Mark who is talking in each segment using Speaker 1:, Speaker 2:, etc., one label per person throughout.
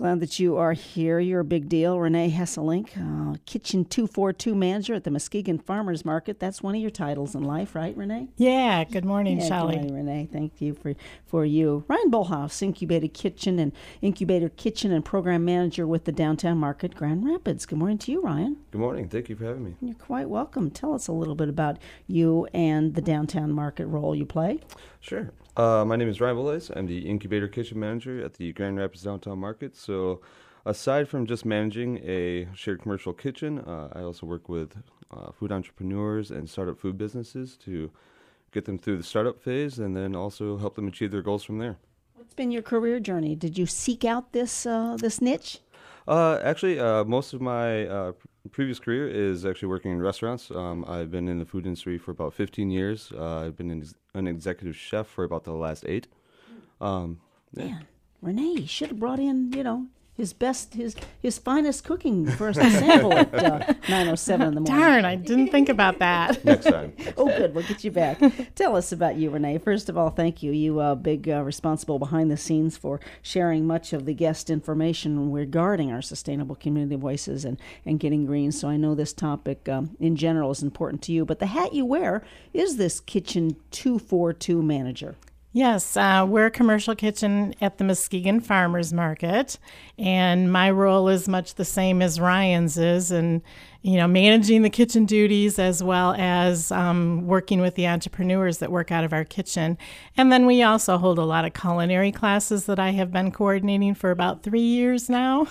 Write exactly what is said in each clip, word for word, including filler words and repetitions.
Speaker 1: Glad that you are here. You're a big deal. Renee Hesselink, uh, Kitchen two forty-two manager at the Muskegon Farmers Market. That's one of your titles in life, right, Renee?
Speaker 2: Yeah. Good morning,
Speaker 1: yeah,
Speaker 2: Shelley.
Speaker 1: Good morning, Renee. Thank you for, for you. Ryan Bullhouse, Incubator Kitchen and Incubator Kitchen and Program Manager with the Downtown Market, Grand Rapids. Good morning to you, Ryan.
Speaker 3: Good morning. Thank you for having me.
Speaker 1: You're quite welcome. Tell us a little bit about you and the Downtown Market role you play.
Speaker 3: Sure. Uh, my name is Ryan Bullhouse. I'm the Incubator Kitchen Manager at the Grand Rapids Downtown Market. So aside from just managing a shared commercial kitchen, uh, I also work with uh, food entrepreneurs and startup food businesses to get them through the startup phase and then also help them achieve their goals from there.
Speaker 1: What's been your career journey? Did you seek out this uh, this niche?
Speaker 3: Uh, actually, uh, most of my uh, previous career is actually working in restaurants. Um, I've been in the food industry for about fifteen years. Uh, I've been in, an executive chef for about the last eight. Um, yeah.
Speaker 1: Man, Renee should have brought in, you know, his best, his his finest cooking for us to sample at uh, nine oh seven in the morning.
Speaker 2: Darn, I didn't think about that.
Speaker 3: Next time.
Speaker 1: Oh, good. We'll get you back. Tell us about you, Renee. First of all, thank you. You are uh, big uh, responsible behind the scenes for sharing much of the guest information regarding our sustainable community voices and, and getting green. So I know this topic um, in general is important to you. But the hat you wear is this Kitchen two forty-two manager.
Speaker 2: Yes, uh, we're a commercial kitchen at the Muskegon Farmers Market, and my role is much the same as Ryan's is, and you know, managing the kitchen duties as well as um, working with the entrepreneurs that work out of our kitchen. And then we also hold a lot of culinary classes that I have been coordinating for about three years now.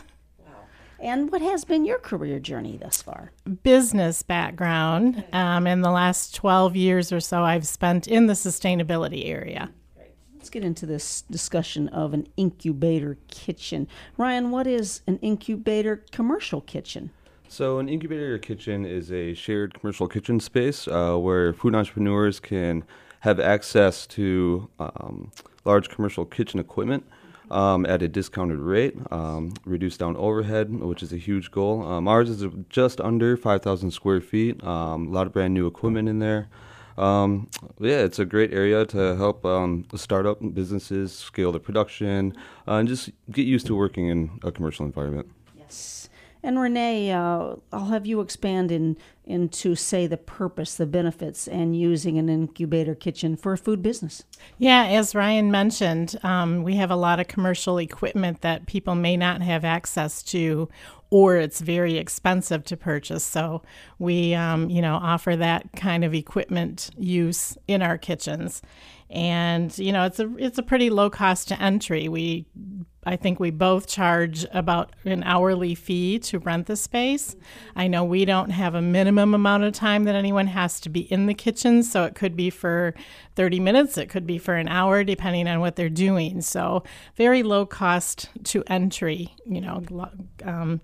Speaker 1: And what has been your career journey thus far?
Speaker 2: Business background. Um, in the last twelve years or so, I've spent in the sustainability area.
Speaker 1: Let's get into this discussion of an incubator kitchen. Ryan, what is an incubator commercial kitchen?
Speaker 3: So an incubator kitchen is a shared commercial kitchen space uh, where food entrepreneurs can have access to um, large commercial kitchen equipment um, at a discounted rate, um, reduce down overhead, which is a huge goal. Um, ours is just under five thousand square feet, um, a lot of brand new equipment in there. Um, yeah, it's a great area to help um, startup businesses scale their production uh, and just get used to working in a commercial environment.
Speaker 1: Yes. And Renee, uh, I'll have you expand in, into, say, the purpose, the benefits, and using an incubator kitchen for a food business.
Speaker 2: Yeah, as Ryan mentioned, um, we have a lot of commercial equipment that people may not have access to, or it's very expensive to purchase. So we, um, you know, offer that kind of equipment use in our kitchens. And, you know, it's a it's a pretty low cost to entry. We, I think we both charge about an hourly fee to rent the space. I know we don't have a minimum amount of time that anyone has to be in the kitchen, so it could be for thirty minutes, it could be for an hour, depending on what they're doing. So very low cost to entry, you know. Um,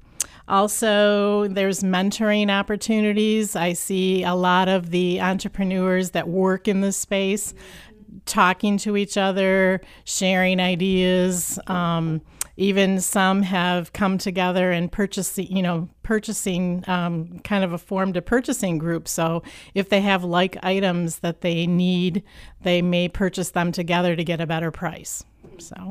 Speaker 2: Also, there's mentoring opportunities. I see a lot of the entrepreneurs that work in this space talking to each other, sharing ideas. Um, even some have come together and purchasing, you know, purchasing um, kind of a formed a purchasing group. So if they have like items that they need, they may purchase them together to get a better price. So.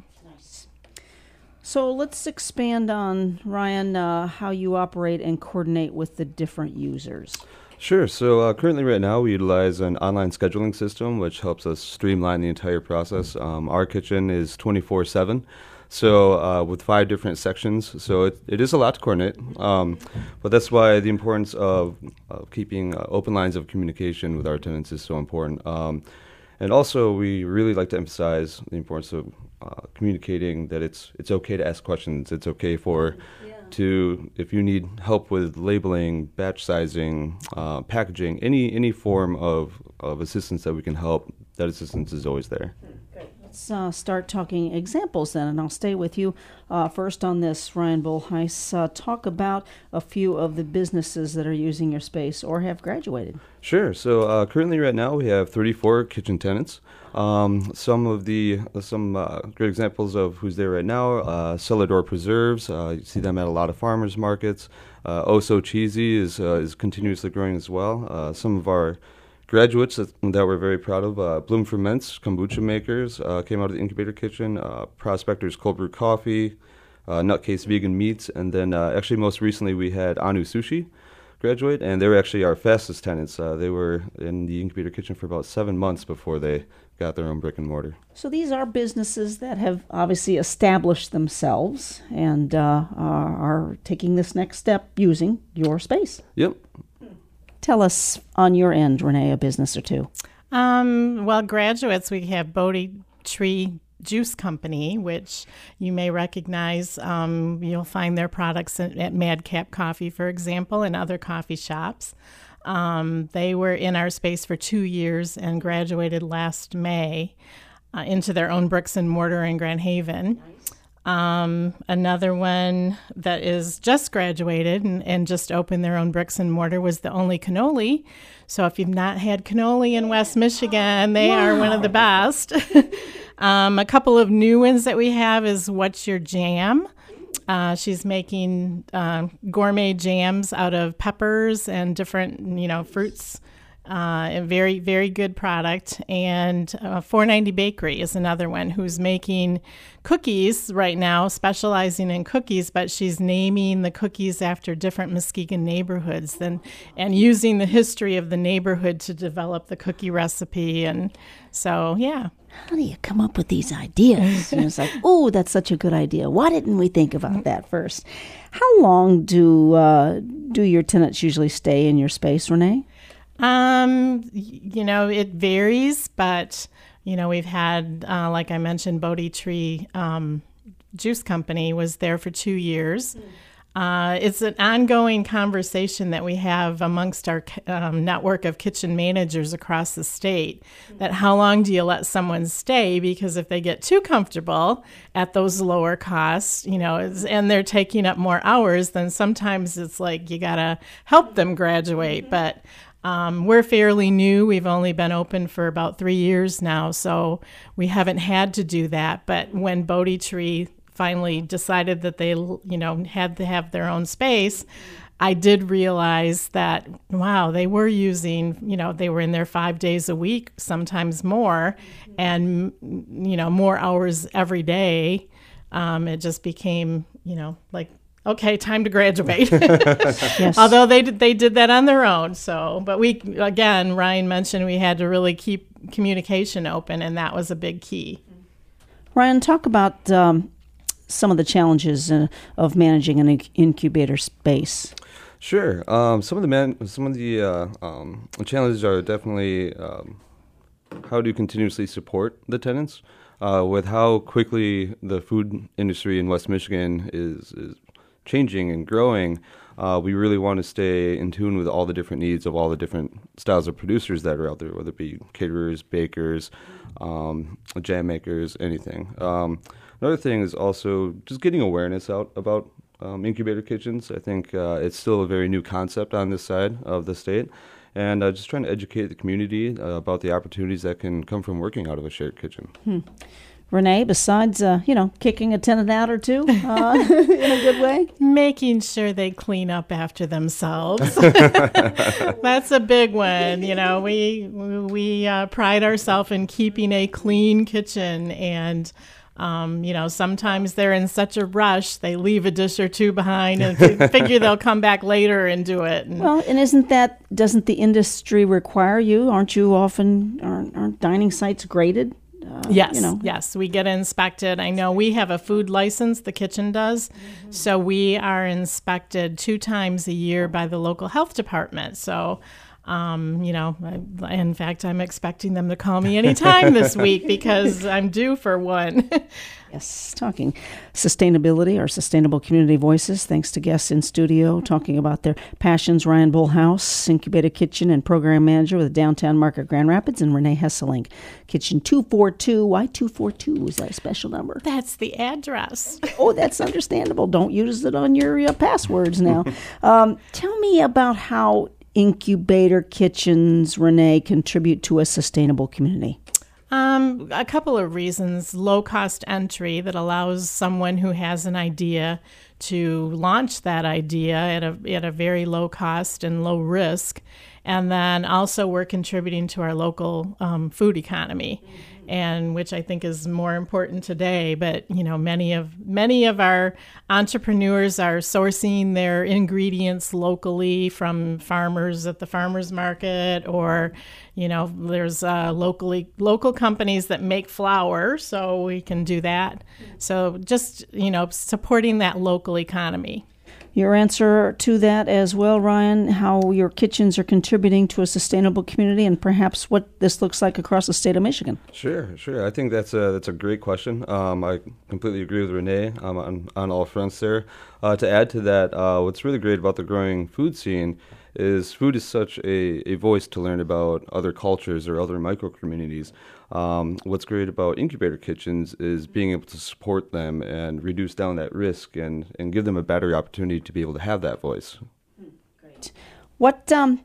Speaker 1: So let's expand on, Ryan, uh, how you operate and coordinate with the different users.
Speaker 3: Sure. So uh, currently right now we utilize an online scheduling system which helps us streamline the entire process. Um, our kitchen is twenty-four seven, so uh, with five different sections. So it, it is a lot to coordinate, um, but that's why the importance of, of keeping uh, open lines of communication with our tenants is so important. Um, and also we really like to emphasize the importance of uh, communicating that it's it's okay to ask questions. It's okay for to, if you need help with labeling, batch sizing, uh, packaging, any any form of, of assistance that we can help, that assistance is always there.
Speaker 1: Let's uh, start talking examples then, and I'll stay with you uh, first on this, Ryan Bullhouse. Uh, talk about a few of the businesses that are using your space or have graduated.
Speaker 3: Sure. So uh, currently right now we have thirty-four kitchen tenants. Um, some of the some uh, great examples of who's there right now: uh, Celador Preserves. Uh, you see them at a lot of farmers markets. Uh, Oh So Cheesy is uh, is continuously growing as well. Uh, some of our graduates that, that we're very proud of: uh, Bloom Ferments, kombucha makers, uh, came out of the incubator kitchen. Uh, Prospectors Cold Brew Coffee. uh, Nutcase Vegan Meats, and then uh, actually most recently we had Anu Sushi graduate, and they were actually our fastest tenants. Uh, they were in the incubator kitchen for about seven months before they got their own brick and mortar.
Speaker 1: So these are businesses that have obviously established themselves and uh, are, are taking this next step using your space.
Speaker 3: Yep.
Speaker 1: Tell us on your end, Renee, a business or two.
Speaker 2: Um, well, graduates, we have Bodhi Tree Juice Company, which you may recognize. Um, you'll find their products at, at Madcap Coffee, for example, and other coffee shops. Um, they were in our space for two years and graduated last May uh, into their own bricks and mortar in Grand Haven. Um, another one that is just graduated and, and just opened their own bricks and mortar was the Only Cannoli. So if you've not had cannoli in West Michigan, they wow. are one of the best. um, a couple of new ones that we have is What's Your Jam? Uh, she's making uh, gourmet jams out of peppers and different, you know, fruits. Uh, a very, very good product. And uh, four ninety Bakery is another one who's making cookies right now, specializing in cookies, but she's naming the cookies after different Muskegon neighborhoods and, and using the history of the neighborhood to develop the cookie recipe. And so, yeah.
Speaker 1: How do you come up with these ideas? And it's like, oh, that's such a good idea. Why didn't we think about that first? How long do uh, do your tenants usually stay in your space, Renee?
Speaker 2: Um, you know, it varies, but, you know, we've had, uh, like I mentioned, Bodhi Tree um, Juice Company was there for two years. Uh, it's an ongoing conversation that we have amongst our um, network of kitchen managers across the state, that how long do you let someone stay? Because if they get too comfortable at those lower costs, you know, and they're taking up more hours, then sometimes it's like you got to help them graduate. But Um, we're fairly new. We've only been open for about three years now, so we haven't had to do that. But when Bodhi Tree finally decided that they, you know, had to have their own space, I did realize that, wow, they were using, you know, they were in there five days a week, sometimes more, and, you know, more hours every day. Um, it just became, you know, like, okay, time to graduate.
Speaker 1: Yes.
Speaker 2: Although they did, they did that on their own. So, but we, again, Ryan mentioned we had to really keep communication open, and that was a big key.
Speaker 1: Ryan, talk about um, some of the challenges uh, of managing an inc- incubator space.
Speaker 3: Sure. Um, some of the man, some of the uh, um, challenges are definitely um, how to continuously support the tenants. Uh, with how quickly the food industry in West Michigan is is changing and growing, uh, we really want to stay in tune with all the different needs of all the different styles of producers that are out there, whether it be caterers, bakers, um, jam makers, anything. Um, another thing is also just getting awareness out about um, incubator kitchens. I think uh, it's still a very new concept on this side of the state, and uh, just trying to educate the community uh, about the opportunities that can come from working out of a shared kitchen.
Speaker 1: Hmm. Renee, besides, uh, you know, kicking a tenant out or two uh, in a good way?
Speaker 2: Making sure they clean up after themselves. That's a big one. You know, we we uh, pride ourselves in keeping a clean kitchen, and um, you know, sometimes they're in such a rush, they leave a dish or two behind and figure they'll come back later and do it. And
Speaker 1: well, and isn't that, doesn't the industry require you? Aren't you often, aren't, aren't dining sites graded? Uh,
Speaker 2: yes,
Speaker 1: you know.
Speaker 2: yes, we get inspected. I know we have a food license, the kitchen does, mm-hmm. so we are inspected two times a year by the local health department. So, um, you know, I, in fact, I'm expecting them to call me anytime this week because I'm due for one.
Speaker 1: Yes, talking sustainability, our Sustainable Community Voices, thanks to guests in studio talking about their passions. Ryan Bullhouse, Incubator Kitchen and Program Manager with Downtown Market Grand Rapids, and Renee Hesselink, Kitchen two forty-two. Why two forty-two? Is that a special number?
Speaker 2: That's the address.
Speaker 1: Oh, that's understandable. Don't use it on your uh, passwords now. um, tell me about how incubator kitchens, Renee, contribute to a sustainable community.
Speaker 2: Um, a couple of reasons. Low-cost entry that allows someone who has an idea to launch that idea at a at a very low cost and low risk. And then also we're contributing to our local um, food economy. Mm-hmm. and which I think is more important today. But you know, many of many of our entrepreneurs are sourcing their ingredients locally from farmers at the farmers market, or you know, there's uh, locally local companies that make flour, so we can do that. So just you know, supporting that local economy.
Speaker 1: Your answer to that as well, Ryan, how your kitchens are contributing to a sustainable community and perhaps what this looks like across the state of Michigan.
Speaker 3: Sure, sure. I think that's a that's a great question. Um, I completely agree with Renee um, on, on all fronts there. Uh, to add to that, uh, what's really great about the growing food scene is food is such a, a voice to learn about other cultures or other micro-communities. Um, what's great about incubator kitchens is being able to support them and reduce down that risk and, and give them a better opportunity to be able to have that voice.
Speaker 1: Great. What um,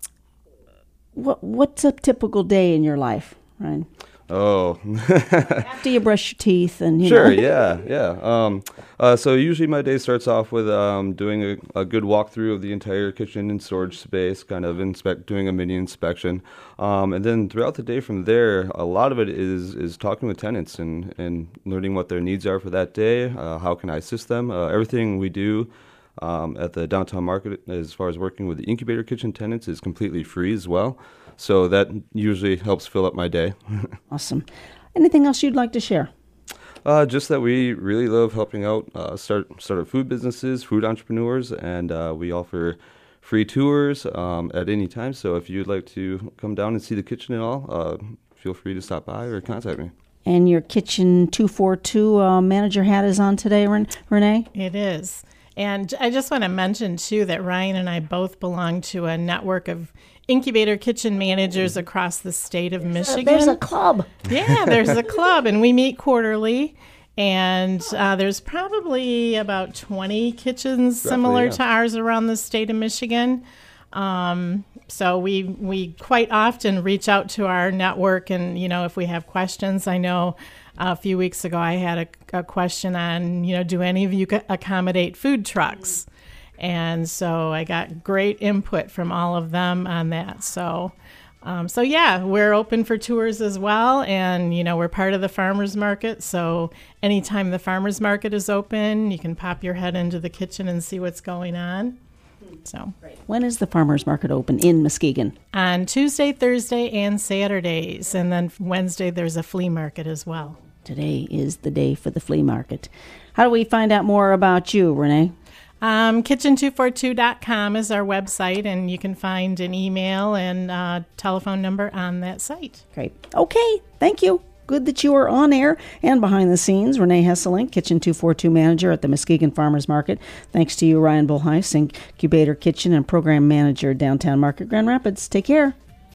Speaker 1: what what's a typical day in your life, Ryan?
Speaker 3: Oh.
Speaker 1: After you brush your teeth and you
Speaker 3: Sure,
Speaker 1: know.
Speaker 3: yeah, yeah. Um, uh, so usually my day starts off with um, doing a, a good walkthrough of the entire kitchen and storage space, kind of inspect, doing a mini inspection. Um, and then throughout the day from there, a lot of it is is talking with tenants and, and learning what their needs are for that day, uh, how can I assist them. Uh, everything we do um, at the downtown market as far as working with the incubator kitchen tenants is completely free as well. So that usually helps fill up my day.
Speaker 1: Awesome. Anything else you'd like to share?
Speaker 3: Uh, just that we really love helping out uh, start startup food businesses, food entrepreneurs, and uh, we offer free tours um, at any time. So if you'd like to come down and see the kitchen and all, uh, feel free to stop by or contact me.
Speaker 1: And your Kitchen two forty-two uh, manager hat is on today, Ren- Renee?
Speaker 2: It is. And I just want to mention, too, that Ryan and I both belong to a network of incubator kitchen managers across the state of Michigan.
Speaker 1: There's a club.
Speaker 2: Yeah, there's a club, and we meet quarterly. And uh, there's probably about twenty kitchens
Speaker 3: Roughly,
Speaker 2: similar
Speaker 3: yeah.
Speaker 2: to ours around the state of Michigan. Um, so we we quite often reach out to our network, and you know, if we have questions, I know a few weeks ago I had a, a question on, you know, do any of you accommodate food trucks? And so I got great input from all of them on that. So, um, so yeah, we're open for tours as well. And, you know, we're part of the farmers market. So anytime the farmers market is open, you can pop your head into the kitchen and see what's going on. So
Speaker 1: When is the farmers market open in Muskegon?
Speaker 2: on Tuesday, Thursday, and Saturdays. And then Wednesday, there's a flea market as well.
Speaker 1: Today is the day for the flea market. How do we find out more about you, Renee?
Speaker 2: Um, kitchen two forty-two dot com is our website, and you can find an email and uh, telephone number on that site. Great.
Speaker 1: Okay, thank you. Good that you are on air and behind the scenes. Renee Hesselink, Kitchen two forty-two Manager at the Muskegon Farmers Market. Thanks to you, Ryan Bullheis, Incubator Kitchen and Program Manager, Downtown Market, Grand Rapids. Take care.